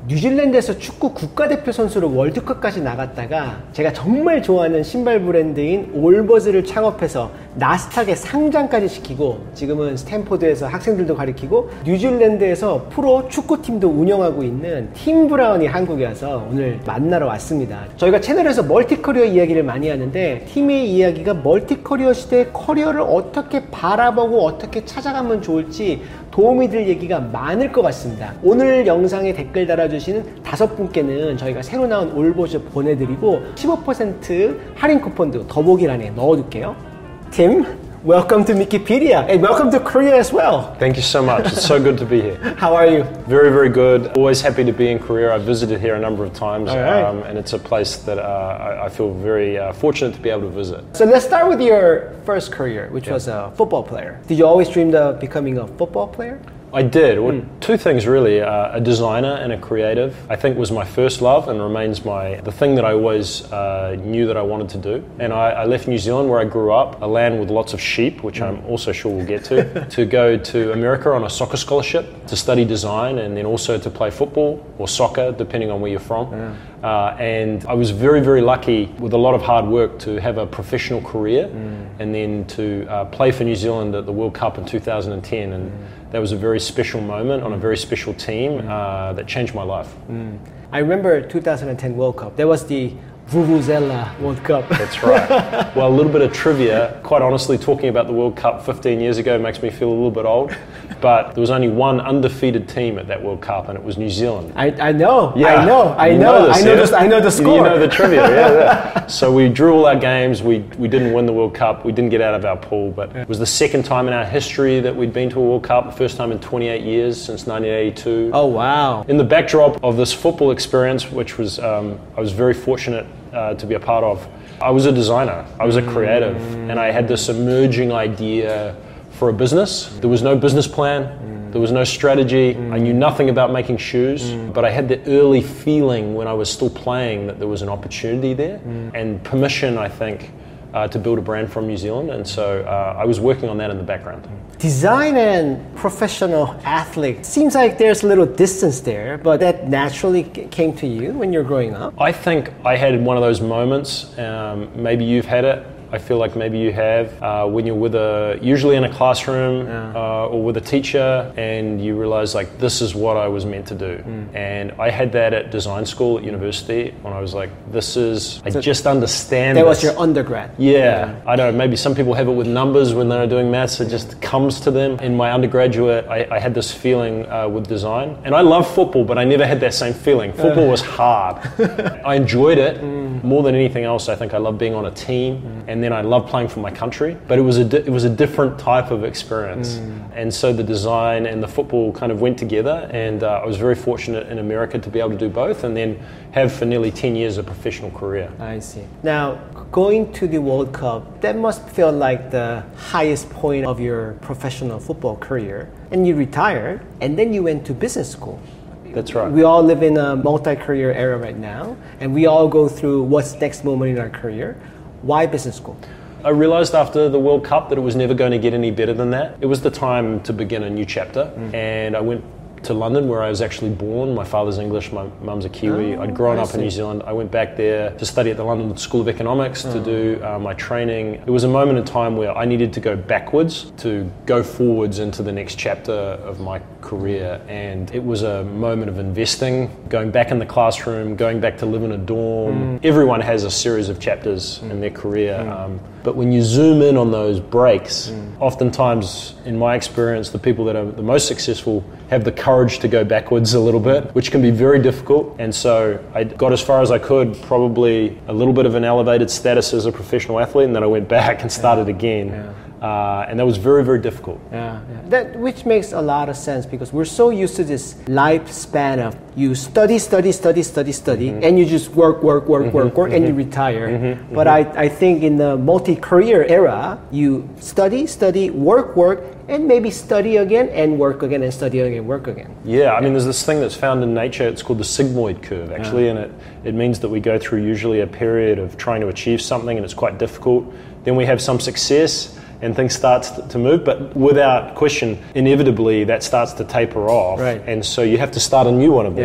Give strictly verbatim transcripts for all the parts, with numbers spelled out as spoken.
뉴질랜드에서 축구 국가대표 선수로 월드컵까지 나갔다가 제가 정말 좋아하는 신발 브랜드인 올버즈를 창업해서 나스닥에 상장까지 시키고 지금은 스탠포드에서 학생들도 가르치고 뉴질랜드에서 프로 축구팀도 운영하고 있는 팀 브라운이 한국에 와서 오늘 만나러 왔습니다. 저희가 채널에서 멀티커리어 이야기를 많이 하는데 팀의 이야기가 멀티커리어 시대의 커리어를 어떻게 바라보고 어떻게 찾아가면 좋을지 도움이 될 얘기가 많을 것 같습니다. 오늘 영상에 댓글 달아주시는 다섯 분께는 저희가 새로 나온 올버즈 보내드리고 십오 퍼센트 할인 쿠폰도 더보기란에 넣어둘게요. Tim, welcome to Wikipedia and welcome to Korea as well. Thank you so much. It's so good to be here. How are you? Very, very good. Always happy to be in Korea. I've visited here a number of times, All right. um, and it's a place that uh, I, I feel very uh, fortunate to be able to visit. So let's start with your first career, which yeah. was a football player. Did you always dream of becoming a football player? I did. Well, mm. Two things really. Uh, a designer and a creative, I think, was my first love and remains my the thing that I always uh, knew that I wanted to do. And I, I left New Zealand, where I grew up, a land with lots of sheep, which mm. I'm also sure we'll get to, to go to America on a soccer scholarship to study design and then also to play football or soccer, depending on where you're from. Yeah. Uh, and I was very, very lucky with a lot of hard work to have a professional career mm. and then to uh, play for New Zealand at the World Cup in two thousand ten. And mm. that was a very special moment on a very special team uh, that changed my life. Mm. I remember two thousand ten World Cup. That was the Vuvuzela World Cup. That's right. Well, a little bit of trivia. Quite honestly, talking about the World Cup fifteen years ago makes me feel a little bit old. But there was only one undefeated team at that World Cup, and it was New Zealand. I, I know. Yeah. I know. I you know. know this, I know yeah? this. I know the score. You know the trivia. Yeah, yeah. So we drew all our games. We we didn't win the World Cup. We didn't get out of our pool. But yeah. It was the second time in our history that we'd been to a World Cup. The first time in twenty-eight years since nineteen eighty-two. Oh wow! In the backdrop of this football experience, which was um, I was very fortunate uh, to be a part of. I was a designer. I was a creative, mm. and I had this emerging idea for a business. There was no business plan. Mm. There was no strategy. Mm. I knew nothing about making shoes, mm. but I had the early feeling when I was still playing that there was an opportunity there mm. and permission, I think, uh, to build a brand from New Zealand. And so uh, I was working on that in the background. Design and professional athlete. Seems like there's a little distance there, but that naturally came to you when you're growing up? I think I had one of those moments. Um, maybe you've had it. I feel like maybe you have, uh, when you're with a, usually in a classroom yeah. uh, or with a teacher, and you realize like this is what I was meant to do. Mm. And I had that at design school at university when I was like, this is, I so just understand That this. was your undergrad? Yeah. yeah. I don't know, maybe some people have it with numbers when they're doing maths, it just comes to them. In my undergraduate, I, I had this feeling uh, with design. And I love football, but I never had that same feeling. Football was hard. I enjoyed it. Mm. More than anything else, I think I love being on a team. Mm. And then I love playing for my country, but it was a di- it was a different type of experience, mm. and so the design and the football kind of went together, and uh, I was very fortunate in America to be able to do both, and then have for nearly ten years a professional career. I see. Now, going to the World Cup, that must feel like the highest point of your professional football career, and you retired, and then you went to business school. That's right. We all live in a multi-career era right now, and we all go through what's next moment in our career. Why business school? I realized after the World Cup that it was never going to get any better than that. It was the time to begin a new chapter, mm. and I went to London, where I was actually born. My father's English, my mum's a Kiwi. Oh, I'd grown I up see. in New Zealand. I went back there to study at the London School of Economics oh. to do uh, my training. It was a moment in time where I needed to go backwards to go forwards into the next chapter of my career, and it was a moment of investing, going back in the classroom, going back to live in a dorm. Mm. Everyone has a series of chapters mm. in their career, mm. um, but when you zoom in on those breaks, mm. oftentimes, in my experience, the people that are the most successful have the courage to go backwards a little bit, which can be very difficult. And so I got as far as I could, probably a little bit of an elevated status as a professional athlete, and then I went back and started yeah. again. Yeah. Uh, and that was very, very difficult. Yeah, yeah. That which makes a lot of sense, because we're so used to this lifespan of you study, study, study, study, study, mm-hmm. and you just work, work, work, mm-hmm. work, work, mm-hmm. and you retire. Mm-hmm. But mm-hmm. I, I think in the multi-career era, you study, study, work, work, and maybe study again and work again and study again, work again. Yeah, I mean, there's this thing that's found in nature. It's called the sigmoid curve, actually, yeah. and it, it means that we go through usually a period of trying to achieve something, and it's quite difficult. Then we have some success, and things start to move, but without question, inevitably that starts to taper off, right. and so you have to start a new one of these. Yeah.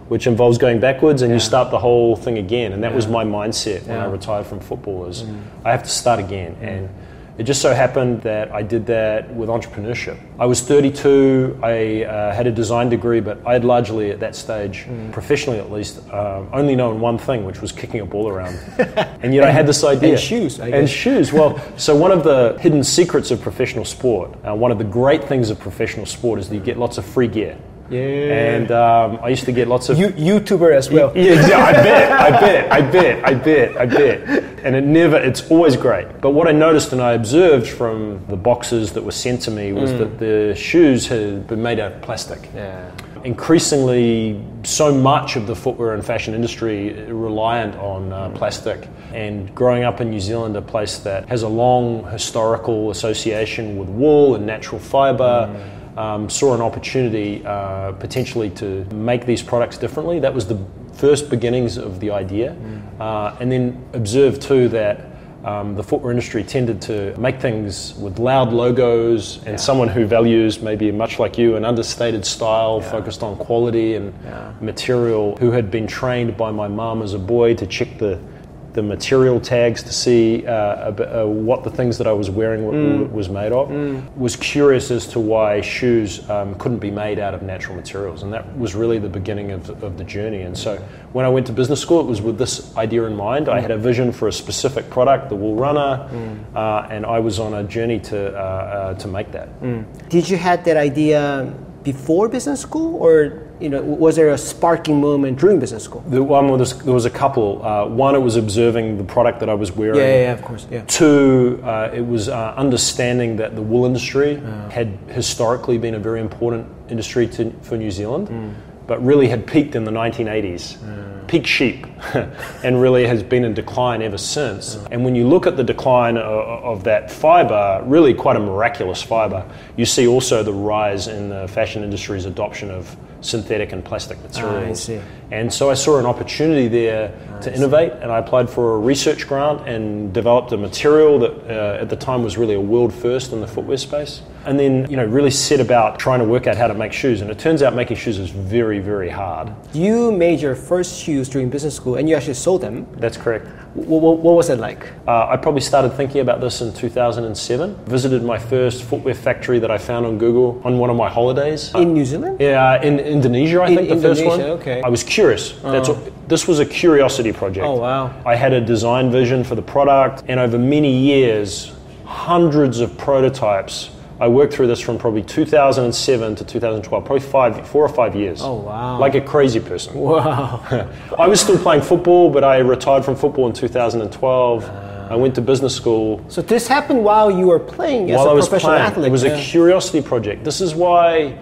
which involves going backwards, and yeah. you start the whole thing again. And that yeah. was my mindset when yeah. I retired from football, is mm. I have to start again. Mm. And it just so happened that I did that with entrepreneurship. I was thirty-two, I uh, had a design degree, but I had largely at that stage, mm. professionally at least, um, only known one thing, which was kicking a ball around. And yet I had this idea. And shoes, I guess. And shoes. Well, so one of the hidden secrets of professional sport, uh, one of the great things of professional sport is that you get lots of free gear. Yeah. And um, I used to get lots of... You, YouTuber as well. Yeah, yeah, I bet, I bet, I bet, I bet, I bet. And it never, it's always great. But what I noticed and I observed from the boxes that were sent to me was mm. that the shoes had been made out of plastic. Yeah. Increasingly, so much of the footwear and fashion industry reliant on uh, plastic. And growing up in New Zealand, a place that has a long historical association with wool and natural fibre, mm. Um, saw an opportunity uh, potentially to make these products differently. That was the first beginnings of the idea. Mm. Uh, and then observed too that um, the footwear industry tended to make things with loud logos, and yeah. someone who values, maybe much like you, an understated style, yeah. focused on quality and yeah. material, who had been trained by my mum as a boy to check the the material tags to see uh, a, uh, what the things that I was wearing w- mm. was made of, mm. was curious as to why shoes um, couldn't be made out of natural materials. And that was really the beginning of, of the journey. And so when I went to business school, it was with this idea in mind. Mm. I had a vision for a specific product, the Wool Runner, mm. uh, and I was on a journey to, uh, uh, to make that. Mm. Did you have that idea before business school, or you know, was there a sparking moment during business school? The one was, there was a couple. Uh, one, it was observing the product that I was wearing. Yeah, yeah, yeah of course. Yeah. Two, uh, it was uh, understanding that the wool industry yeah. had historically been a very important industry to, for New Zealand, mm. but really had peaked in the nineteen eighties. Mm. Peak sheep, and really has been in decline ever since. Mm. And when you look at the decline of, of that fibre, really quite a miraculous fibre, you see also the rise in the fashion industry's adoption of synthetic and plastic materials. Ah, I see. And so I saw an opportunity there ah, to innovate, and I applied for a research grant and developed a material that uh, at the time was really a world first in the footwear space. And then, you know, really set about trying to work out how to make shoes. And it turns out making shoes is very, very hard. You made your first shoes during business school, and you actually sold them. That's correct. W- w- what was it like? Uh, I probably started thinking about this in two thousand seven. Visited my first footwear factory that I found on Google on one of my holidays. In New Zealand? Yeah, in Indonesia, I in think, the Indonesia, first one. Okay. I was curious. Oh. That's what, this was a curiosity project. Oh, wow. I had a design vision for the product, and over many years, hundreds of prototypes. I worked through this from probably two thousand seven to two thousand twelve, probably five, four or five years. Oh, wow. Like a crazy person. Wow. I was still playing football, but I retired from football in two thousand twelve. Uh, I went to business school. So this happened while you were playing as while a I was professional playing. athlete. It was yeah. a curiosity project. This is why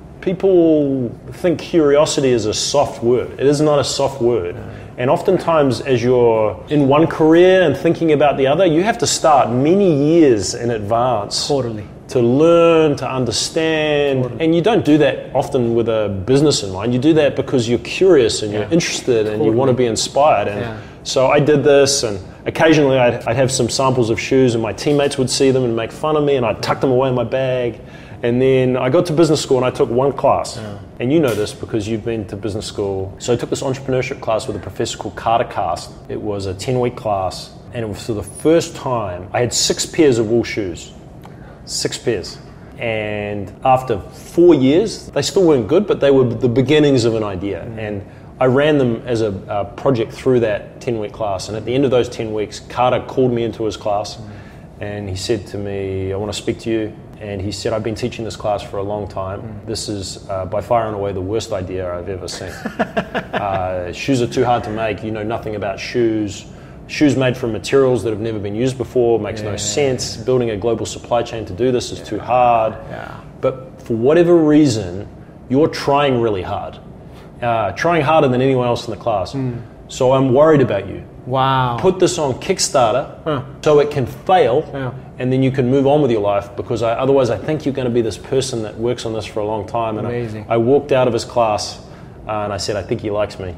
people think curiosity is a soft word. It is not a soft word. Yeah. And oftentimes, as you're in one career and thinking about the other, you have to start many years in advance. Totally. To learn, to understand. Totally. And you don't do that often with a business in mind. You do that because you're curious and yeah. you're interested and totally. You want to be inspired. And yeah. so I did this, and occasionally I'd, I'd have some samples of shoes, and my teammates would see them and make fun of me, and I'd tuck them away in my bag. And then I got to business school and I took one class. Yeah. And you know this because you've been to business school. So I took this entrepreneurship class with a professor called Carter Cast. It was a ten-week class, and it was for the first time I had six pairs of wool shoes. Six pairs. And after four years, they still weren't good, but they were the beginnings of an idea. Mm. And I ran them as a, a project through that ten-week class. And at the end of those ten weeks, Carter called me into his class, mm. and he said to me, I want to speak to you. And he said, I've been teaching this class for a long time. Mm. This is uh, by far and away the worst idea I've ever seen. uh, shoes are too hard to make. You know nothing about shoes. Shoes made from materials that have never been used before makes yeah. no sense. Building a global supply chain to do this is yeah. too hard. Yeah. But for whatever reason, you're trying really hard. Uh, trying harder than anyone else in the class. Mm. So I'm worried about you. Wow. Put this on Kickstarter huh. so it can fail, yeah. and then you can move on with your life, because I, otherwise I think you're going to be this person that works on this for a long time. And Amazing. I, I walked out of his class uh, and I said, I think he likes me.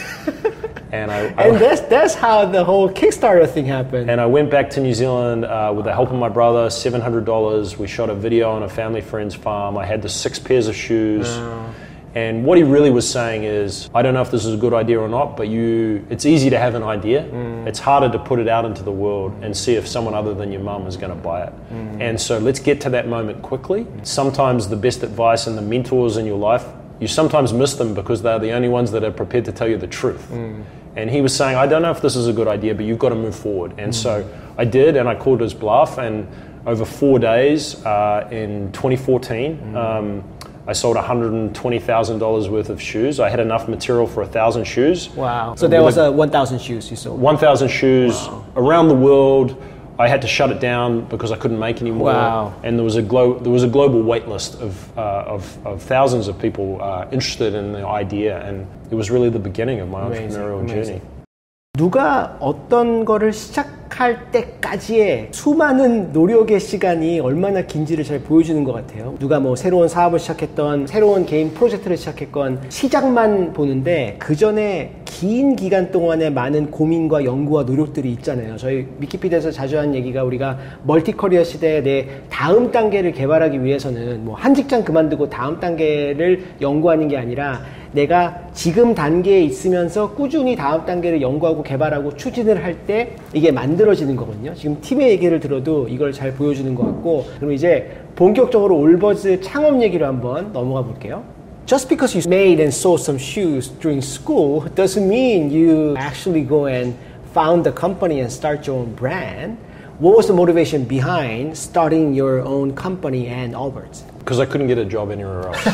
And I, I and that's that's how the whole Kickstarter thing happened. And I went back to New Zealand uh, with the help of my brother, seven hundred dollars. We shot a video on a family friend's farm. I had the six pairs of shoes. Oh. And what he really was saying is, I don't know if this is a good idea or not, but you, it's easy to have an idea. Mm. It's harder to put it out into the world and see if someone other than your mum is going to buy it. Mm. And so let's get to that moment quickly. Sometimes the best advice and the mentors in your life, you sometimes miss them because they're the only ones that are prepared to tell you the truth. Mm. And he was saying, I don't know if this is a good idea, but you've got to move forward. And mm. so I did, and I called his bluff, and over four days uh, in twenty fourteen, mm. um, I sold one hundred twenty thousand dollars worth of shoes. I had enough material for one thousand shoes. Wow. So there was a one thousand shoes you sold? one thousand shoes wow. around the world. I had to shut it down because I couldn't make any more. Wow. And there was a glo- there was a global wait list of, uh, of, of thousands of people uh, interested in the idea. And it was really the beginning of my amazing, entrepreneurial amazing. journey. 누가 어떤 거를 시작할 때까지의 수많은 노력의 시간이 얼마나 긴지를 잘 보여주는 것 같아요. 누가 뭐 새로운 사업을 시작했던, 새로운 개인 프로젝트를 시작했건 시작만 보는데 그 전에 긴 기간 동안에 많은 고민과 연구와 노력들이 있잖아요. 저희 위키피디아에서 자주 하는 얘기가 우리가 멀티커리어 시대에 내 다음 단계를 개발하기 위해서는 뭐 한 직장 그만두고 다음 단계를 연구하는 게 아니라 내가 지금 단계에 있으면서 꾸준히 다음 단계를 연구하고 개발하고 추진을 할 때 이게 만들어지는 거거든요. 지금 팀의 얘기를 들어도 이걸 잘 보여주는 것 같고, 그럼 이제 본격적으로 올버즈 창업 얘기로 한번 넘어가 볼게요. Just because you made and sold some shoes during school doesn't mean you actually go and found the company and start your own brand. What was the motivation behind starting your own company and Allbirds? Because I couldn't get a job anywhere else.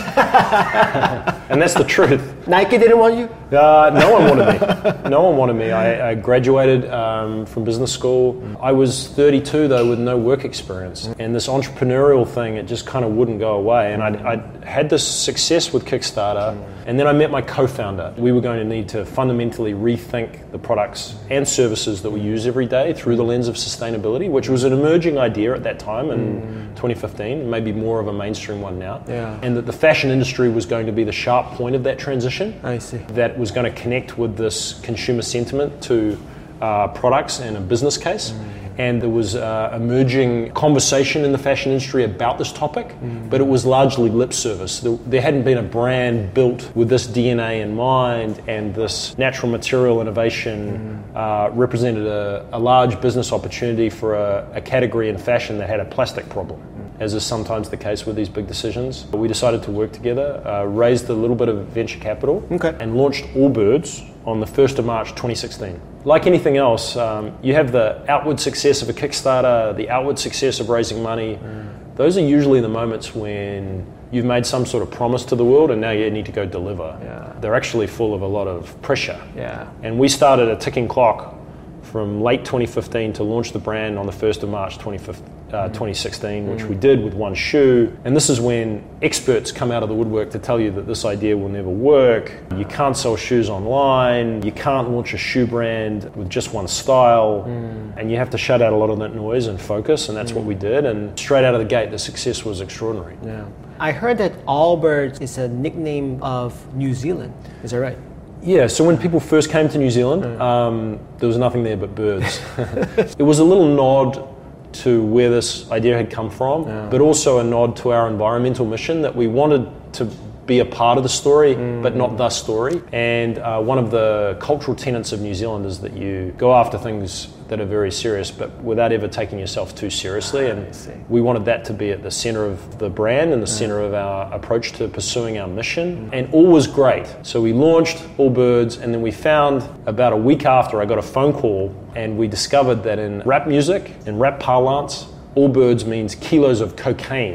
And that's the truth. Nike didn't want you? Uh, no one wanted me. No one wanted me. I, I graduated um, from business school. I was thirty-two though with no work experience. And this entrepreneurial thing, it just kind of wouldn't go away. And I had this success with Kickstarter. And then I met my co-founder. We were going to need to fundamentally rethink the products and services that we use every day through the lens of sustainability, which was an emerging idea at that time in mm. twenty fifteen, maybe more of a mainstream one now. Yeah. And that the fashion industry was going to be the sharp point of that transition. I see. That was going to connect with this consumer sentiment to uh, products and a business case. Mm. And there was uh, emerging conversation in the fashion industry about this topic, mm. but it was largely lip service. There, there hadn't been a brand built with this D N A in mind, and this natural material innovation mm. uh, represented a, a large business opportunity for a, a category in fashion that had a plastic problem, mm. as is sometimes the case with these big decisions. We decided to work together, uh, raised a little bit of venture capital, okay. and launched Allbirds on the first of March twenty sixteen. Like anything else, um, you have the outward success of a Kickstarter, the outward success of raising money. Mm. Those are usually the moments when you've made some sort of promise to the world and now you need to go deliver. Yeah. They're actually full of a lot of pressure. Yeah. And we started a ticking clock from late twenty fifteen to launch the brand on the first of March twenty sixteen, mm. which we did with one shoe. And this is when experts come out of the woodwork to tell you that this idea will never work. You can't sell shoes online. You can't launch a shoe brand with just one style. Mm. And you have to shut out a lot of that noise and focus, and that's mm. what we did. And straight out of the gate, the success was extraordinary. Yeah. I heard that Allbirds is a nickname of New Zealand. Is that right? Yeah, so when people first came to New Zealand, mm. um, there was nothing there but birds. It was a little nod to where this idea had come from, yeah. but also a nod to our environmental mission that we wanted to be a part of the story, mm. but not the story. And uh, one of the cultural tenets of New Zealand is that you go after things that are very serious, but without ever taking yourself too seriously. And we wanted that to be at the center of the brand and the yeah. center of our approach to pursuing our mission. Mm. And all was great. So we launched Allbirds, and then we found about a week after I got a phone call, and we discovered that in rap music, in rap parlance, Allbirds means kilos of cocaine.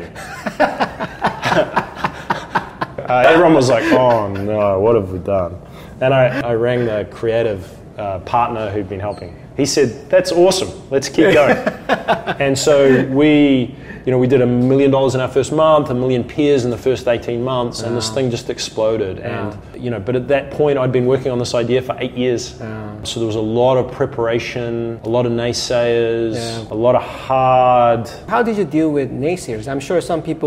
Uh, everyone was like, oh no, what have we done? And I, I rang the creative uh, partner who'd been helping. He said, that's awesome, let's keep going. And so we, you know, we did a million dollars in our first month, a million pairs in the first eighteen months, and wow. this thing just exploded. Wow. And, you know, but at that point I'd been working on this idea for eight years. Wow. So there was a lot of preparation, a lot of naysayers, yeah. a lot of hard. How did you deal with naysayers? I'm sure some people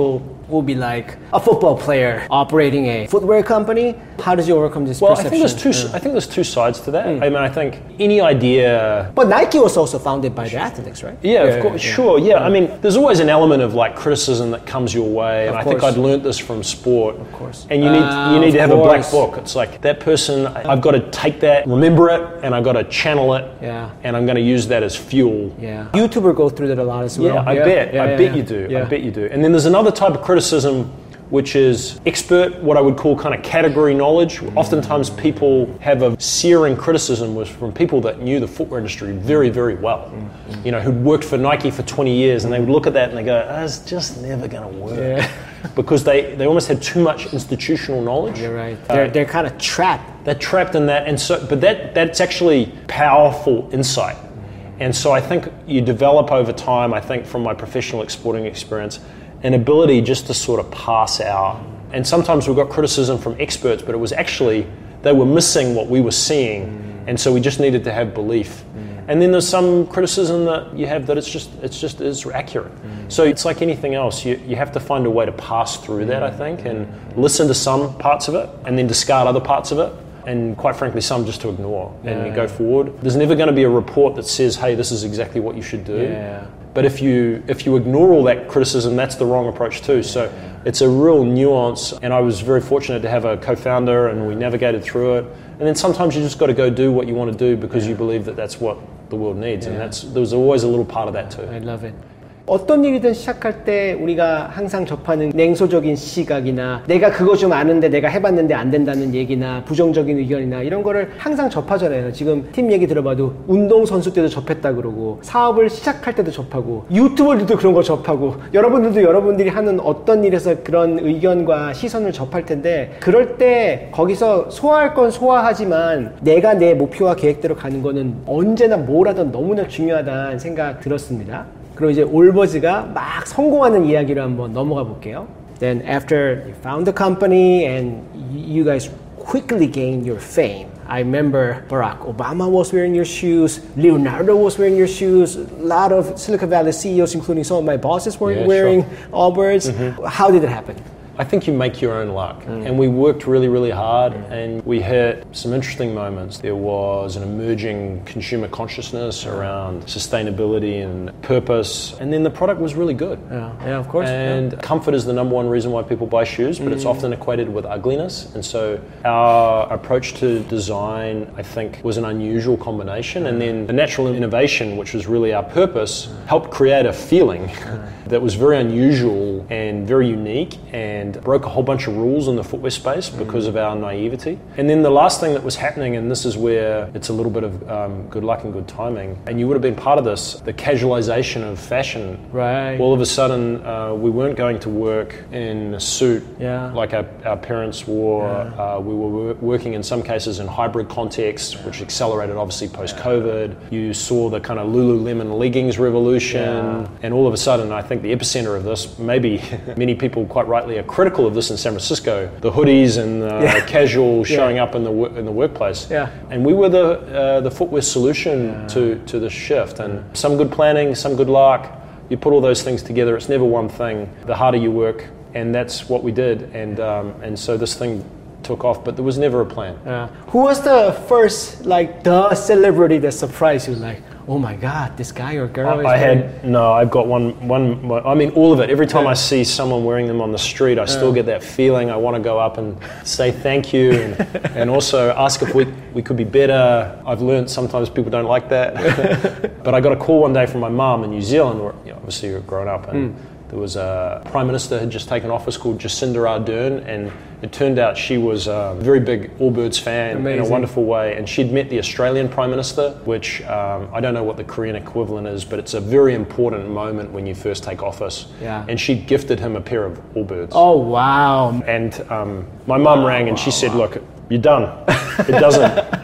will be like a football player operating a footwear company. How did you overcome this well, perception? I think there's two. Yeah. I think there's two sides to that. Mm. I mean, I think any idea. But Nike was also founded by the athletes, right? Yeah, yeah of course, yeah, sure. Yeah. yeah, I mean, there's always an element of like criticism that comes your way, and of I course. think I'd learned this from sport. Of course. And you need uh, you need to have course. a black book. It's like that person. I've got to take that, remember it, and I've got to channel it. Yeah. And I'm going to use that as fuel. Yeah. YouTubers go through that a lot as well. Yeah, I yeah. bet. Yeah, I yeah, bet yeah. you do. Yeah. I bet you do. And then there's another type of criticism, which is expert, what I would call kind of category knowledge. Mm. Oftentimes people have a searing criticism was from people that knew the footwear industry very, very well. Mm. You know, who'd worked for Nike for twenty years, and they would look at that and they go, oh, it's just never going to work. Yeah. Because they, they almost had too much institutional knowledge. You're right. They're, uh, they're kind of trapped. They're trapped in that. And so, but that that's actually powerful insight. And so I think you develop over time, I think from my professional sporting experience, an ability just to sort of pass out. And sometimes we got criticism from experts, but it was actually, they were missing what we were seeing. Mm. And so we just needed to have belief. Mm. And then there's some criticism that you have that it's just it's just is accurate. Mm. So it's like anything else, you, you have to find a way to pass through mm. that, I think, and mm. listen to some parts of it and then discard other parts of it. And quite frankly, some just to ignore and yeah, you yeah. go forward. There's never going to be a report that says, hey, this is exactly what you should do. Yeah. But if you if you ignore all that criticism, that's the wrong approach too. So yeah. it's a real nuance. And I was very fortunate to have a co-founder and we navigated through it. And then sometimes you just got to go do what you want to do because yeah. you believe that that's what the world needs. Yeah. And that's there's always a little part of that too. I love it. 어떤 일이든 시작할 때 우리가 항상 접하는 냉소적인 시각이나 내가 그거 좀 아는데 내가 해봤는데 안 된다는 얘기나 부정적인 의견이나 이런 거를 항상 접하잖아요. 지금 팀 얘기 들어봐도 운동선수 때도 접했다 그러고 사업을 시작할 때도 접하고 유튜버들도 그런 거 접하고 여러분들도 여러분들이 하는 어떤 일에서 그런 의견과 시선을 접할 텐데 그럴 때 거기서 소화할 건 소화하지만 내가 내 목표와 계획대로 가는 거는 언제나 뭘 하든 너무나 중요하다는 생각 들었습니다. 그리고 이제 올버즈가 막 성공하는 이야기로 한번 넘어가 볼게요. Then after you found the company and you guys quickly gained your fame. I remember Barack Obama was wearing your shoes, Leonardo was wearing your shoes, a lot of Silicon Valley C E Os, including some of my bosses, were yeah, wearing sure. Allbirds. Mm-hmm. How did it happen? I think you make your own luck. Mm. And we worked really, really hard mm. and we hit some interesting moments. There was an emerging consumer consciousness around sustainability and purpose. And then the product was really good. Yeah, yeah of course. And yeah. comfort is the number one reason why people buy shoes, but mm. it's often equated with ugliness. And so our approach to design, I think, was an unusual combination. Mm. And then the natural innovation, which was really our purpose, mm. helped create a feeling mm. that was very unusual and very unique and broke a whole bunch of rules in the footwear space because mm. of our naivety. And then the last thing that was happening, and this is where it's a little bit of um, good luck and good timing, and you would have been part of this, the casualization of fashion. Right. All of a sudden, uh, we weren't going to work in a suit yeah. like our, our parents wore. Yeah. Uh, we were wor- working in some cases in hybrid contexts, yeah. which accelerated obviously post-COVID. Yeah. You saw the kind of Lululemon leggings revolution, yeah. and all of a sudden, I think the epicenter of this, maybe many people quite rightly are critical of this in San Francisco, the hoodies and the yeah. casual showing yeah. up in the in the workplace. Yeah. And we were the uh, the footwear solution yeah. to to this shift. And some good planning, some good luck. You put all those things together. It's never one thing. The harder you work, and that's what we did. And um, and so this thing took off, but there was never a plan. Yeah. Who was the first, like, the celebrity that surprised you? Like, oh my God, this guy or girl I, is I wearing... had, no, I've got one, one, I mean, all of it. Every time yeah. I see someone wearing them on the street, I still yeah. get that feeling. I want to go up and say thank you and, and also ask if we, we could be better. I've learned sometimes people don't like that. But I got a call one day from my mum in New Zealand, where you know, obviously you're grown up, and mm. there was a Prime Minister had just taken office called Jacinda Ardern, and it turned out she was a very big Allbirds fan. Amazing. In a wonderful way, and she'd met the Australian Prime Minister, which um, I don't know what the Korean equivalent is, but it's a very important moment when you first take office. Yeah. And she gifted him a pair of Allbirds. Oh wow! And um, my mum wow, rang and she wow, said, wow. "Look, you're done. It doesn't."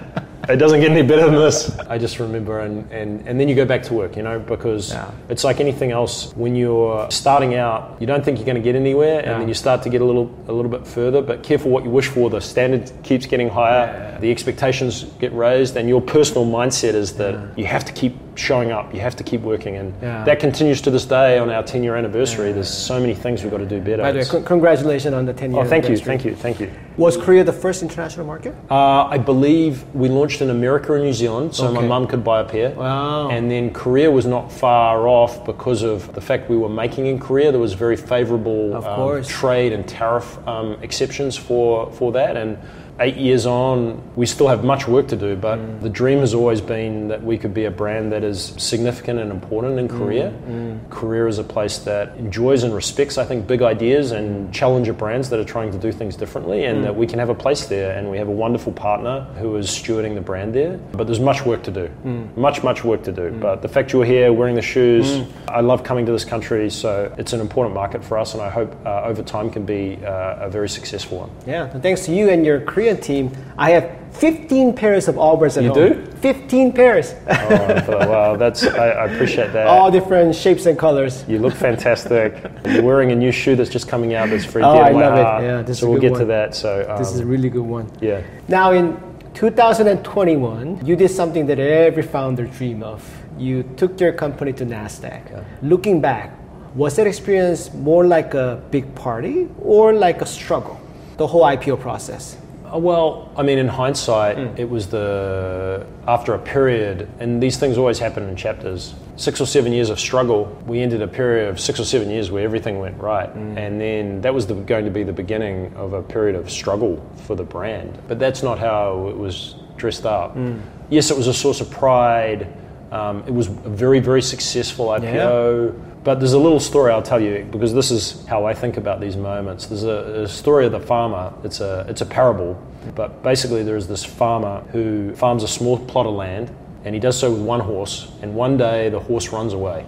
It doesn't get any better than this. I just remember, and, and, and then you go back to work, you know, because Yeah. it's like anything else. When you're starting out, you don't think you're going to get anywhere, and Yeah. then you start to get a little a little bit further. But careful what you wish for. The standard keeps getting higher. Yeah. The expectations get raised, and your personal mindset is that Yeah. you have to keep showing up. You have to keep working, and Yeah. that continues to this day on our ten-year anniversary. There's so many things we've got to do better. By the way, It's- con- congratulations on the ten year oh, thank you, anniversary. thank you, thank you. Was Korea the first international market? Uh, I believe we launched in America and New Zealand, so my Okay. mum could buy a pair. Wow. And then Korea was not far off because of the fact we were making in Korea. There was very favourable Of um, course. trade and tariff um, exceptions for, for that. And eight years on, we still have much work to do, but Mm. the dream has always been that we could be a brand that is significant and important in Korea. Mm, Korea is a place that enjoys and respects, I think, big ideas and challenger brands that are trying to do things differently, and Mm. that we can have a place there, and we have a wonderful partner who is stewarding the brand there. But there's much work to do, Mm. much, much work to do. But the fact you're here wearing the shoes, I love coming to this country, so it's an important market for us, and I hope uh, over time can be uh, a very successful one. Yeah, so thanks to you and your Korean team, I have fifteen pairs of Allbirds at You home. do? fifteen pairs. Oh, but, wow, that's I, I appreciate that. All different shapes and colors. You look fantastic. You're wearing a new shoe that's just coming out that's very Oh, dear I to my love it. heart. Yeah, this is so a we'll good get to one. that. So um, This is a really good one. yeah. Now in two thousand twenty-one, you did something that every founder dream of. You took your company to NASDAQ. Looking back, was that experience more like a big party or like a struggle? The whole I P O process. Uh, Well, I mean, in hindsight, it was the after a period, and these things always happen in chapters. Six or seven years of struggle, we ended a period of six or seven years where everything went right, and then that was the, going to be the beginning of a period of struggle for the brand. But that's not how it was dressed up. Yes, it was a source of pride. Um, it was a very, very successful I P O. But there's a little story I'll tell you, because this is how I think about these moments. There's a, a story of the farmer. It's a it's a parable, but basically there's this farmer who farms a small plot of land, and he does so with one horse. And one day the horse runs away,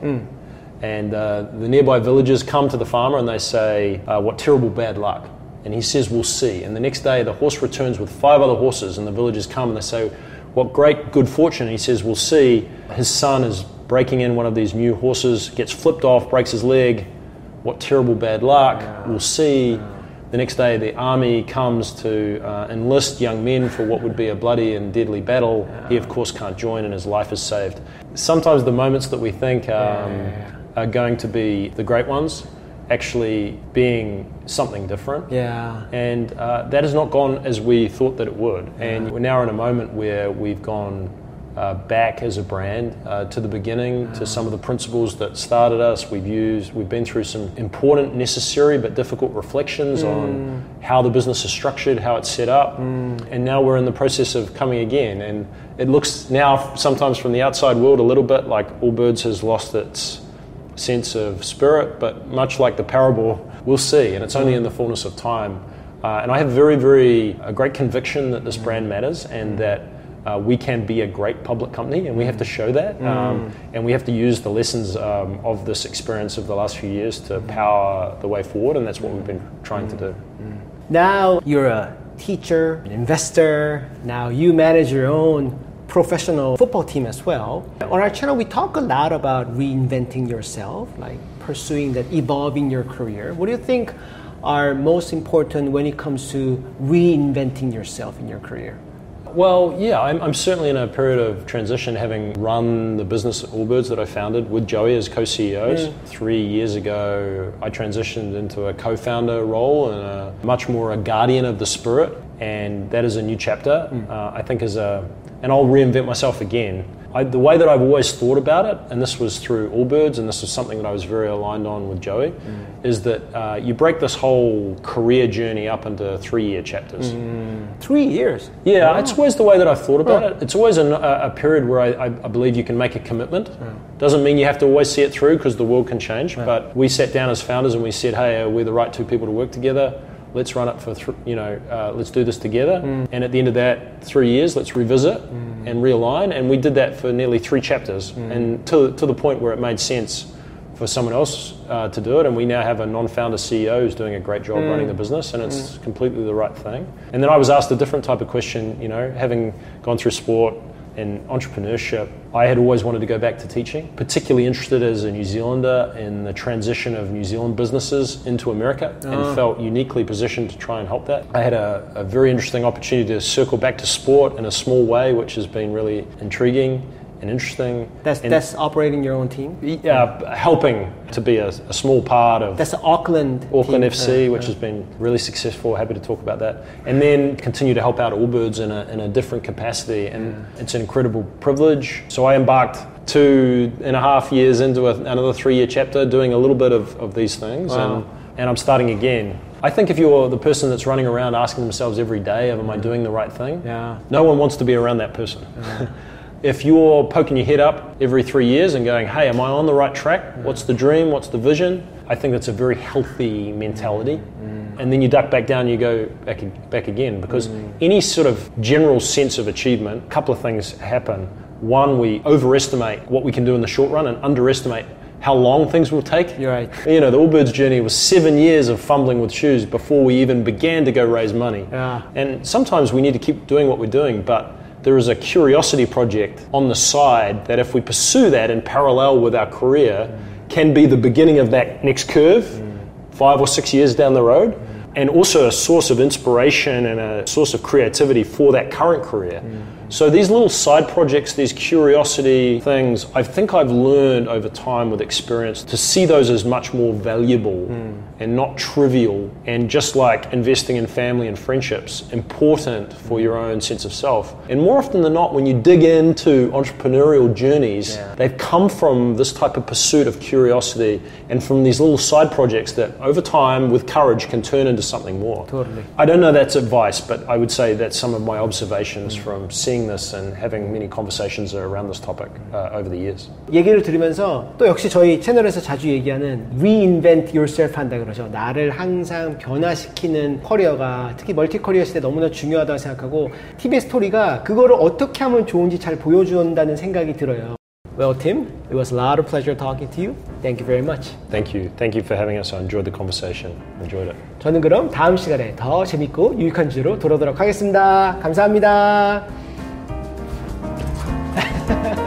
and uh, the nearby villagers come to the farmer and they say, uh, "What terrible bad luck!" And he says, "We'll see." And the next day the horse returns with five other horses, and the villagers come and they say, "What great good fortune!" And he says, "We'll see." His son is breaking in one of these new horses, gets flipped off, breaks his leg. What terrible bad luck. Yeah. We'll see. Yeah. The next day the army comes to uh, enlist young men for what would be a bloody and deadly battle. Yeah. He of course can't join, and his life is saved. Sometimes the moments that we think um, yeah. are going to be the great ones actually being something different. Yeah. And uh, that has not gone as we thought that it would. And we're now in a moment where we've gone Uh, back as a brand uh, to the beginning, to some of the principles that started us. We've used, we've been through some important, necessary, but difficult reflections mm. on how the business is structured, how it's set up, mm. and now we're in the process of coming again. And it looks now, sometimes from the outside world, a little bit like Allbirds has lost its sense of spirit, but much like the parable, we'll see, and it's only mm. in the fullness of time. Uh, and I have very, very a great conviction that this brand matters, and that Uh, we can be a great public company, and we have to show that, um, mm. and we have to use the lessons um, of this experience of the last few years to power the way forward, and that's what we've been trying mm. to do. Mm. Now you're a teacher, an investor, now you manage your own professional football team as well. On our channel, we talk a lot about reinventing yourself, like pursuing that, evolving your career. What do you think are most important when it comes to reinventing yourself in your career? Well, yeah, I'm, I'm certainly in a period of transition, having run the business at Allbirds that I founded with Joey as co-C E Os. Mm. Three years ago, I transitioned into a co-founder role and a much more a guardian of the spirit, and that is a new chapter. Mm. Uh, I think as a, and I'll reinvent myself again. I, the way that I've always thought about it, and this was through Allbirds, and this was something that I was very aligned on with Joey, mm. is that uh, you break this whole career journey up into three-year chapters. Mm. Three years? Yeah, wow. It's always the way that I've thought about oh. it. It's always a, a period where I, I believe you can make a commitment. Oh. Doesn't mean you have to always see it through, because the world can change, oh. but we sat down as founders and we said, hey, are we the right two people to work together? Let's run it for, th- you know, uh, let's do this together. Mm. And at the end of that three years, let's revisit mm. and realign. And we did that for nearly three chapters, mm. and to to the point where it made sense for someone else uh, to do it, and we now have a non-founder C E O who's doing a great job Mm. running the business, and it's mm. completely the right thing. And then I was asked a different type of question, you know, having gone through sport and entrepreneurship, I had always wanted to go back to teaching, particularly interested as a New Zealander in the transition of New Zealand businesses into America, oh. and felt uniquely positioned to try and help that. I had a, a very interesting opportunity to circle back to sport in a small way, which has been really intriguing and interesting. That's and that's operating your own team? Uh, helping to be a, a small part of that's the Auckland Auckland team. F C, uh, which uh. has been really successful. Happy to talk about that. And then continue to help out Allbirds in a, in a different capacity. And yeah. it's an incredible privilege. So I embarked two and a half years into a, another three-year chapter doing a little bit of, of these things. Wow. And, and I'm starting again. I think if you're the person that's running around asking themselves every day, am I doing the right thing? Yeah. No one wants to be around that person. Yeah. If you're poking your head up every three years and going, hey, am I on the right track? What's the dream? What's the vision? I think that's a very healthy mentality. Mm. And then you duck back down and you go back, back again. Because mm. any sort of general sense of achievement, a couple of things happen. One, we overestimate what we can do in the short run and underestimate how long things will take. You're right. You know, the Allbirds journey was seven years of fumbling with shoes before we even began to go raise money. Yeah. And sometimes we need to keep doing what we're doing, but there is a curiosity project on the side that if we pursue that in parallel with our career, mm. can be the beginning of that next curve, mm. five or six years down the road, mm. and also a source of inspiration and a source of creativity for that current career. Mm. So these little side projects, these curiosity things, I think I've learned over time with experience to see those as much more valuable mm. and not trivial, and just like investing in family and friendships, important for your own sense of self. And more often than not, when you dig into entrepreneurial journeys, yeah. they've come from this type of pursuit of curiosity and from these little side projects that over time, with courage, can turn into something more. Totally. I don't know that's advice, but I would say that's some of my observations mm. from seeing this and having many conversations around this topic uh, over the years. 얘기를 들으면서 또 역시 저희 채널에서 자주 얘기하는 reinvent yourself 한다 그러죠. 나를 항상 변화시키는 커리어가 특히 멀티 커리어 시대 너무나 중요하다고 생각하고 티비의 스토리가 그거를 어떻게 하면 좋은지 잘 보여준다는 생각이 들어요. Well, Tim, it was a lot of pleasure talking to you. Thank you very much. Thank you. Thank you for having us. I enjoyed the conversation. Enjoyed it. 저는 그럼 다음 시간에 더 재밌고 유익한 주제로 돌아오도록 하겠습니다. 감사합니다.